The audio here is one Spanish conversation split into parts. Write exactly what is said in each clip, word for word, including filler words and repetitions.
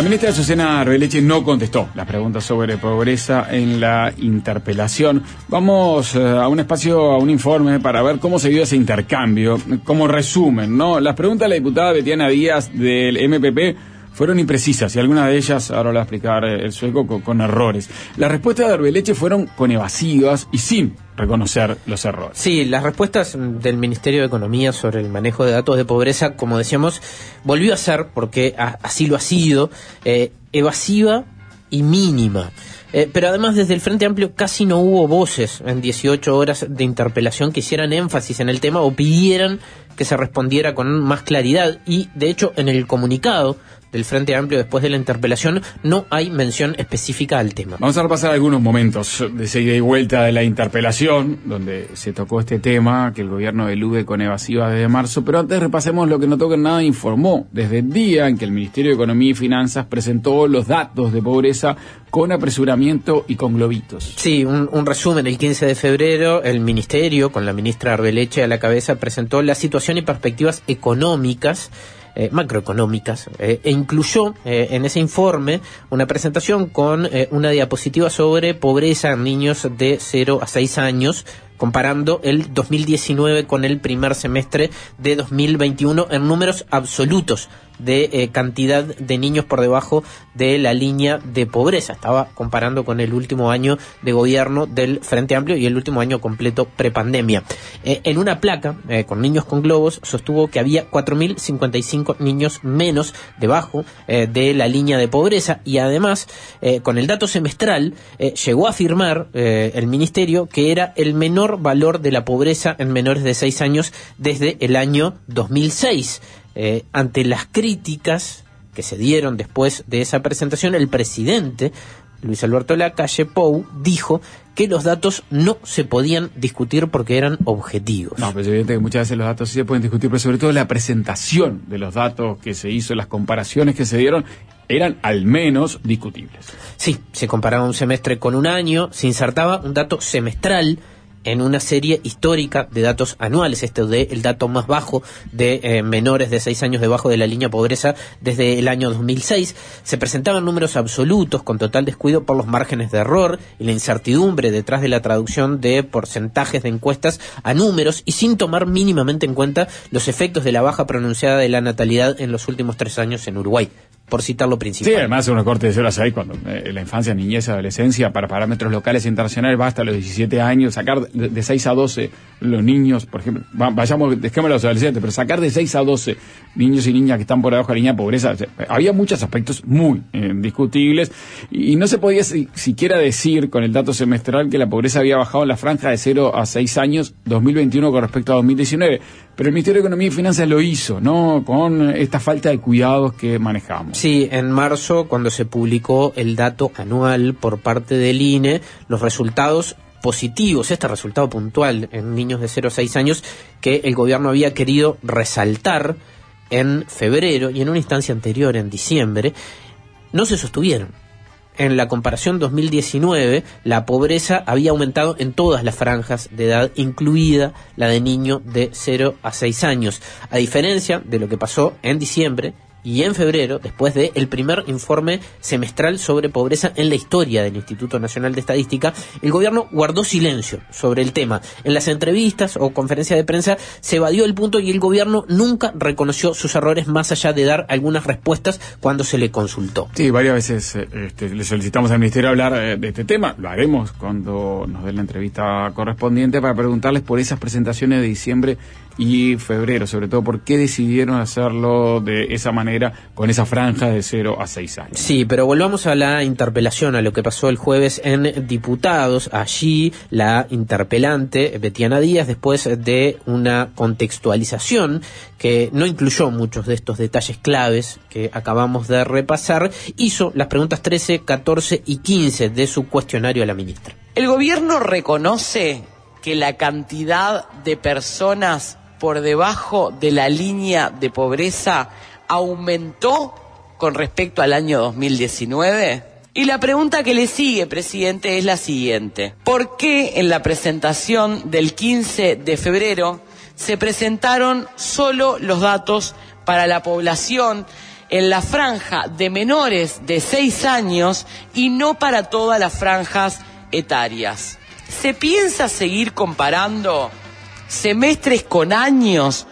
La ministra Susana Arbeleche no contestó las preguntas sobre pobreza en la interpelación. Vamos a un espacio, a un informe para ver cómo se dio ese intercambio, como resumen, ¿no? Las preguntas de la diputada Betiana Díaz del M P P fueron imprecisas y algunas de ellas, ahora lo va a explicar el sueco, con, con errores. Las respuestas de Arbeleche fueron con evasivas y sin reconocer los errores. Sí, las respuestas del Ministerio de Economía sobre el manejo de datos de pobreza, como decíamos, volvió a ser, porque a, así lo ha sido, eh, evasiva y mínima. Eh, pero además desde el Frente Amplio casi no hubo voces en dieciocho horas de interpelación que hicieran énfasis en el tema o pidieran que se respondiera con más claridad. Y de hecho en el comunicado del Frente Amplio después de la interpelación no hay mención específica al tema. Vamos a repasar algunos momentos de esa ida y vuelta de la interpelación, donde se tocó este tema que el gobierno elude con evasiva desde marzo, pero antes repasemos lo que No Toquen Nada informó desde el día en que el Ministerio de Economía y Finanzas presentó los datos de pobreza con apresuramiento y con globitos. Sí, un, un resumen. El quince de febrero, el Ministerio, con la ministra Arbeleche a la cabeza, presentó la situación y perspectivas económicas Eh, macroeconómicas, eh, e incluyó eh, en ese informe una presentación con eh, una diapositiva sobre pobreza en niños de cero a seis años, comparando el dos mil diecinueve con el primer semestre de dos mil veintiuno en números absolutos de eh, cantidad de niños por debajo de la línea de pobreza. Estaba comparando con el último año de gobierno del Frente Amplio y el último año completo prepandemia. Eh, en una placa eh, con niños con globos sostuvo que había cuatro mil cincuenta y cinco niños menos debajo eh, de la línea de pobreza y además eh, con el dato semestral eh, llegó a afirmar eh, el Ministerio que era el menor valor de la pobreza en menores de seis años desde el año dos mil seis. Eh, ante las críticas que se dieron después de esa presentación, el presidente Luis Alberto Lacalle Pou dijo que los datos no se podían discutir porque eran objetivos. No, pero es evidente que muchas veces los datos sí se pueden discutir, pero sobre todo la presentación de los datos que se hizo, las comparaciones que se dieron, eran al menos discutibles. Sí, se comparaba un semestre con un año, se insertaba un dato semestral en una serie histórica de datos anuales, este de el dato más bajo de eh, menores de seis años debajo de la línea de pobreza desde el año dos mil seis. Se presentaban números absolutos con total descuido por los márgenes de error y la incertidumbre detrás de la traducción de porcentajes de encuestas a números y sin tomar mínimamente en cuenta los efectos de la baja pronunciada de la natalidad en los últimos tres años en Uruguay, por citar lo principal. Sí, además un recorte de cero a seis cuando eh, la infancia, niñez, adolescencia, para parámetros locales e internacionales va hasta los diecisiete años, sacar de, de seis a doce los niños, por ejemplo, va, vayamos, dejemos a los adolescentes, pero sacar de seis a doce niños y niñas que están por debajo de la línea de pobreza, había muchos aspectos muy eh, discutibles y, y no se podía si, siquiera decir con el dato semestral que la pobreza había bajado en la franja de cero a seis años dos mil veintiuno con respecto a dos mil diecinueve, pero el Ministerio de Economía y Finanzas lo hizo, ¿no? Con esta falta de cuidados que manejamos. Sí, en marzo, cuando se publicó el dato anual por parte del I N E, los resultados positivos, este resultado puntual en niños de cero a seis años que el gobierno había querido resaltar en febrero y en una instancia anterior, en diciembre, no se sostuvieron. En la comparación dos mil diecinueve, la pobreza había aumentado en todas las franjas de edad, incluida la de niño de cero a seis años, a diferencia de lo que pasó en diciembre y en febrero, después del primer informe semestral sobre pobreza en la historia del Instituto Nacional de Estadística. El gobierno guardó silencio sobre el tema. En las entrevistas o conferencias de prensa se evadió el punto y el gobierno nunca reconoció sus errores más allá de dar algunas respuestas cuando se le consultó. Sí, varias veces este, le solicitamos al Ministerio hablar eh, de este tema. Lo haremos cuando nos den la entrevista correspondiente para preguntarles por esas presentaciones de diciembre y febrero, sobre todo por qué decidieron hacerlo de esa manera, con esa franja de cero a seis años. Sí, pero volvamos a la interpelación, a lo que pasó el jueves en Diputados. Allí la interpelante, Betiana Díaz, después de una contextualización que no incluyó muchos de estos detalles claves que acabamos de repasar, hizo las preguntas trece, catorce y quince de su cuestionario a la ministra. El gobierno reconoce que la cantidad de personas por debajo de la línea de pobreza aumentó con respecto al año dos mil diecinueve? Y la pregunta que le sigue, presidente, es la siguiente. ¿Por qué en la presentación del quince de febrero se presentaron solo los datos para la población en la franja de menores de seis años y no para todas las franjas etarias. ¿Se piensa seguir comparando semestres con años?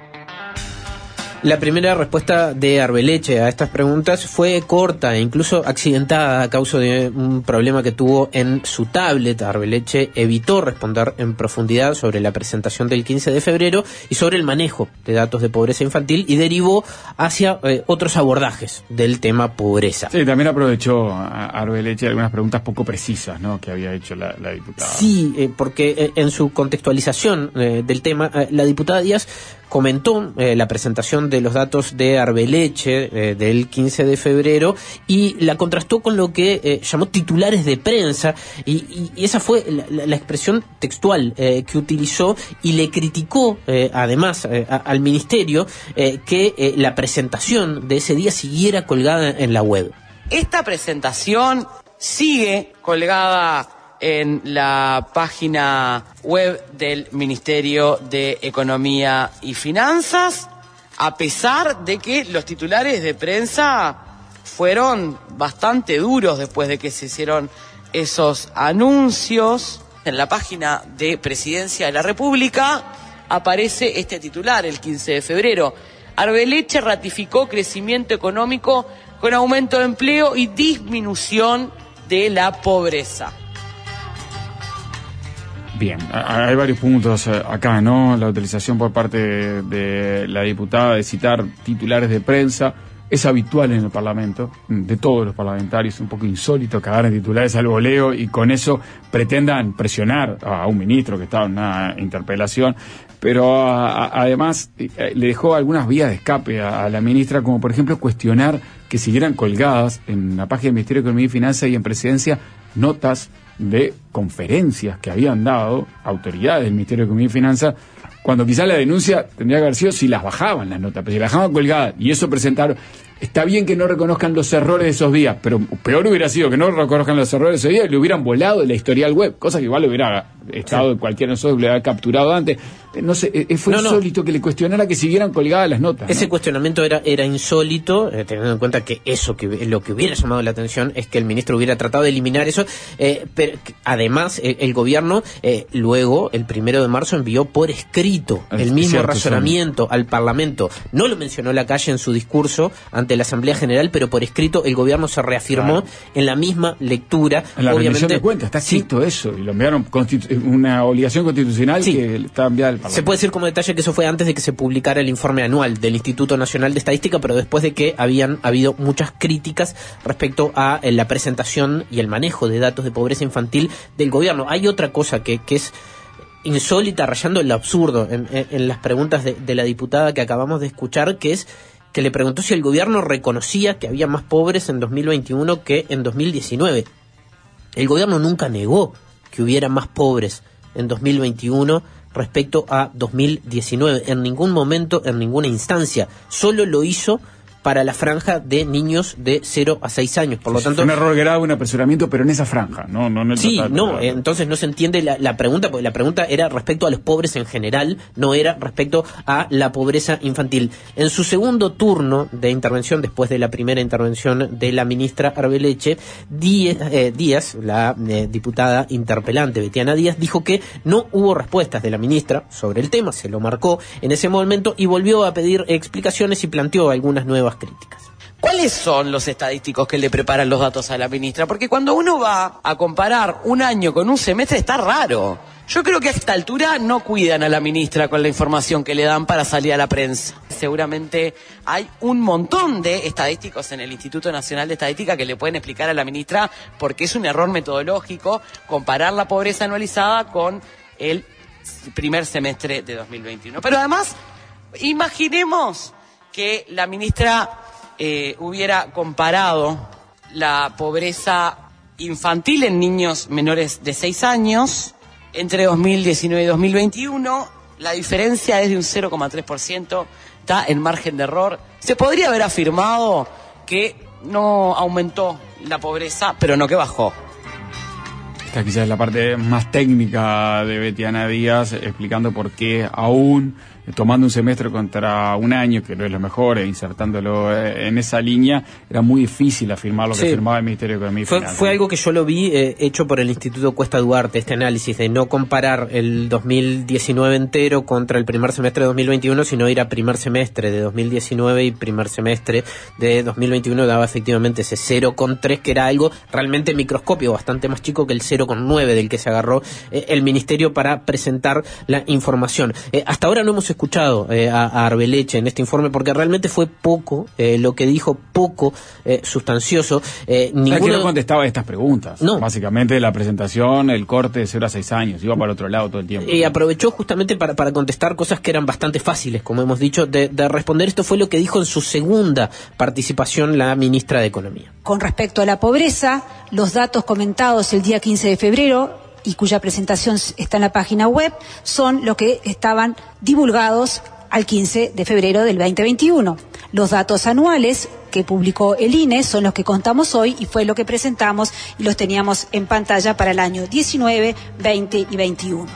La primera respuesta de Arbeleche a estas preguntas fue corta e incluso accidentada a causa de un problema que tuvo en su tablet. Arbeleche evitó responder en profundidad sobre la presentación del quince de febrero y sobre el manejo de datos de pobreza infantil y derivó hacia eh, otros abordajes del tema pobreza. Sí, también aprovechó a Arbeleche algunas preguntas poco precisas, ¿no?, que había hecho la, la diputada. Sí, eh, porque eh, en su contextualización eh, del tema, eh, la diputada Díaz comentó eh, la presentación de los datos de Arbeleche eh, del quince de febrero y la contrastó con lo que eh, llamó titulares de prensa y, y, y esa fue la, la, la expresión textual eh, que utilizó y le criticó eh, además eh, a, al ministerio eh, que eh, la presentación de ese día siguiera colgada en la web. Esta presentación sigue colgada en la página web del Ministerio de Economía y Finanzas, a pesar de que los titulares de prensa fueron bastante duros después de que se hicieron esos anuncios. En la página de Presidencia de la República aparece este titular el quince de febrero. Arbeleche ratificó crecimiento económico con aumento de empleo y disminución de la pobreza. Bien, hay varios puntos acá, ¿no? La utilización por parte de, de la diputada de citar titulares de prensa es habitual en el Parlamento, de todos los parlamentarios, es un poco insólito que agarren titulares al voleo y con eso pretendan presionar a un ministro que estaba en una interpelación, pero a, a, además le dejó algunas vías de escape a, a la ministra, como por ejemplo cuestionar que siguieran colgadas en la página del Ministerio de Economía y Finanzas y en Presidencia notas de conferencias que habían dado autoridades del Ministerio de Economía y Finanzas, cuando quizás la denuncia tendría que haber sido si las bajaban las notas, pero si las bajaban colgadas y eso presentaron. Está bien que no reconozcan los errores de esos días, pero peor hubiera sido que no reconozcan los errores de esos días y le hubieran volado la historial web, cosa que igual le hubiera estado sí. Cualquiera de nosotros le hubiera capturado antes. No sé, fue no, insólito no. que le cuestionara que siguieran colgadas las notas. Ese ¿no? cuestionamiento era era insólito, eh, teniendo en cuenta que eso que lo que hubiera llamado la atención es que el ministro hubiera tratado de eliminar eso, eh, pero además el, el gobierno eh, luego, el primero de marzo, envió por escrito es el mismo cierto, razonamiento son. al Parlamento. No lo mencionó Lacalle en su discurso ante la Asamblea General, pero por escrito el gobierno se reafirmó claro. en la misma lectura. En la rendición de cuentas está escrito sí. eso, y lo enviaron constitu- una obligación constitucional sí. que está enviada al Parlamento. Se puede decir como detalle que eso fue antes de que se publicara el informe anual del Instituto Nacional de Estadística, pero después de que habían habido muchas críticas respecto a eh, la presentación y el manejo de datos de pobreza infantil del gobierno. Hay otra cosa que, que es insólita, rayando el absurdo en, en, en las preguntas de, de la diputada que acabamos de escuchar, que es que le preguntó si el gobierno reconocía que había más pobres en dos mil veintiuno que en dos mil diecinueve. El gobierno nunca negó que hubiera más pobres en dos mil veintiuno respecto a dos mil diecinueve, en ningún momento, en ninguna instancia. Solo lo hizo para la franja de niños de cero a seis años. Por lo tanto, fue un error grave, un apresuramiento, pero en esa franja, no, no en el sí, total, no, pero... entonces no se entiende la, la pregunta, porque la pregunta era respecto a los pobres en general, no era respecto a la pobreza infantil. En su segundo turno de intervención, después de la primera intervención de la ministra Arbeleche, Díaz, eh, Díaz la eh, diputada interpelante Betiana Díaz, dijo que no hubo respuestas de la ministra sobre el tema, se lo marcó en ese momento y volvió a pedir explicaciones y planteó algunas nuevas críticas. ¿Cuáles son los estadísticos que le preparan los datos a la ministra? Porque cuando uno va a comparar un año con un semestre está raro. Yo creo que a esta altura no cuidan a la ministra con la información que le dan para salir a la prensa. Seguramente hay un montón de estadísticos en el Instituto Nacional de Estadística que le pueden explicar a la ministra por qué es un error metodológico comparar la pobreza anualizada con el primer semestre de dos mil veintiuno. Pero además, imaginemos que la ministra eh, hubiera comparado la pobreza infantil en niños menores de seis años entre dos mil diecinueve y dos mil veintiuno. La diferencia es de un cero coma tres por ciento, está en margen de error. Se podría haber afirmado que no aumentó la pobreza, pero no que bajó. Esta quizás es la parte más técnica de Betiana Díaz, explicando por qué aún tomando un semestre contra un año, que no es lo mejor, e insertándolo eh, en esa línea, era muy difícil afirmar lo que sí. afirmaba el Ministerio de Economía y fue, Finanzas. Fue algo que yo lo vi eh, hecho por el Instituto Cuesta Duarte, este análisis de no comparar el dos mil diecinueve entero contra el primer semestre de dos mil veintiuno, sino ir a primer semestre de dos mil diecinueve y primer semestre de dos mil veintiuno, daba efectivamente ese cero coma tres, que era algo realmente microscópico, bastante más chico que el cero coma nueve del que se agarró eh, el Ministerio para presentar la información. Eh, hasta ahora no hemos escuchado eh, a, a Arbeleche en este informe porque realmente fue poco eh, lo que dijo, poco eh, sustancioso. Eh, ninguno... que no contestaba estas preguntas. No. Básicamente la presentación, el corte de cero a seis años, iba para otro lado todo el tiempo. Y aprovechó justamente para, para contestar cosas que eran bastante fáciles, como hemos dicho, de, de responder. Esto fue lo que dijo en su segunda participación la ministra de Economía. Con respecto a la pobreza, los datos comentados el día quince de febrero y cuya presentación está en la página web son los que estaban divulgados al quince de febrero del veinte veintiuno. Los datos anuales que publicó el I N E son los que contamos hoy y fue lo que presentamos y los teníamos en pantalla para el año diecinueve, veinte y veintiuno.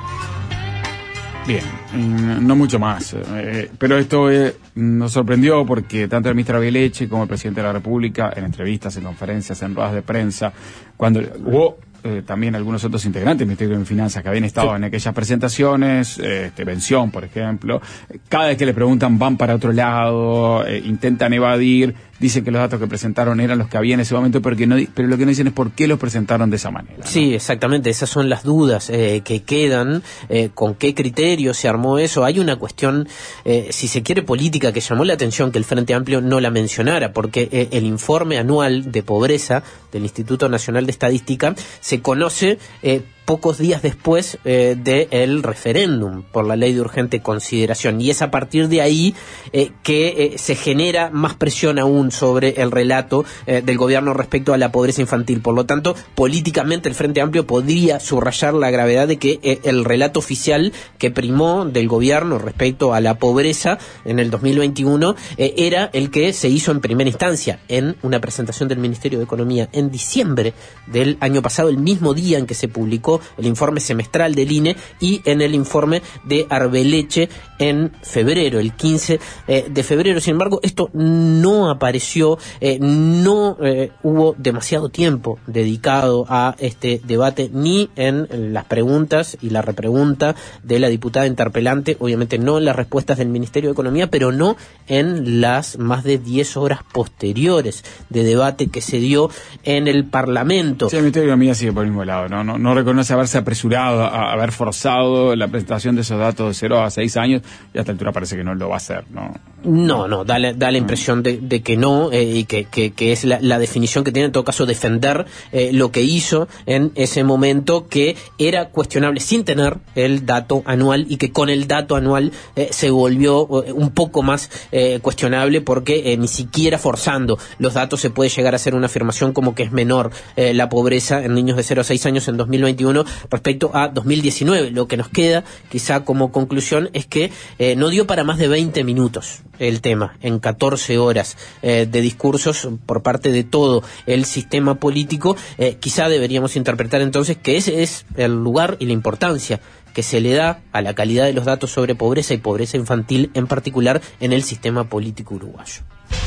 Bien, no mucho más, eh, pero esto eh, nos sorprendió porque tanto el ministro Arbeleche como el presidente de la República, en entrevistas, en conferencias, en ruedas de prensa, cuando hubo eh, también algunos otros integrantes del Ministerio de Finanzas que habían estado sí. en aquellas presentaciones, eh, este, Bención, por ejemplo, cada vez que le preguntan van para otro lado, eh, intentan evadir, dicen que los datos que presentaron eran los que había en ese momento, pero, que no, pero lo que no dicen es por qué los presentaron de esa manera, ¿no? Sí, exactamente, esas son las dudas eh, que quedan, eh, con qué criterio se armó eso. Hay una cuestión, eh, si se quiere, política, que llamó la atención que el Frente Amplio no la mencionara, porque eh, el informe anual de pobreza del Instituto Nacional de Estadística se conoce eh, pocos días después eh, del referéndum por la ley de urgente consideración, y es a partir de ahí eh, que eh, se genera más presión aún sobre el relato eh, del gobierno respecto a la pobreza infantil. Por lo tanto, políticamente el Frente Amplio podría subrayar la gravedad de que eh, el relato oficial que primó del gobierno respecto a la pobreza en el dos mil veintiuno eh, era el que se hizo en primera instancia en una presentación del Ministerio de Economía en diciembre del año pasado, el mismo día en que se publicó el informe semestral del I N E y en el informe de Arbeleche en febrero, el quince de febrero. Sin embargo, esto no apareció, eh, no eh, hubo demasiado tiempo dedicado a este debate, ni en las preguntas y la repregunta de la diputada interpelante, obviamente no en las respuestas del Ministerio de Economía, pero no en las más de diez horas posteriores de debate que se dio en el Parlamento. Sí, el Ministerio de Economía sigue por el mismo lado, ¿no? No, no reconoce haberse apresurado, a haber forzado la presentación de esos datos de cero a seis años, y a esta altura parece que no lo va a hacer, ¿no? No, no, da la, da la impresión de, de que no, eh, y que, que, que es la, la definición que tiene, en todo caso, defender eh, lo que hizo en ese momento, que era cuestionable sin tener el dato anual, y que con el dato anual eh, se volvió eh, un poco más eh, cuestionable, porque eh, ni siquiera forzando los datos se puede llegar a hacer una afirmación como que es menor eh, la pobreza en niños de cero a seis años en dos mil veintiuno respecto a dos mil diecinueve. Lo que nos queda, quizá como conclusión, es que eh, no dio para más de veinte minutos el tema, en catorce horas eh, de discursos por parte de todo el sistema político. Eh, quizá deberíamos interpretar entonces que ese es el lugar y la importancia que se le da a la calidad de los datos sobre pobreza y pobreza infantil en particular en el sistema político uruguayo.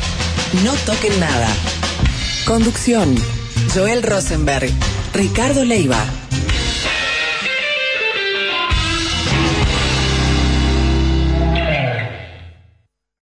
No toquen nada. Conducción: Joel Rosenberg, Ricardo Leiva.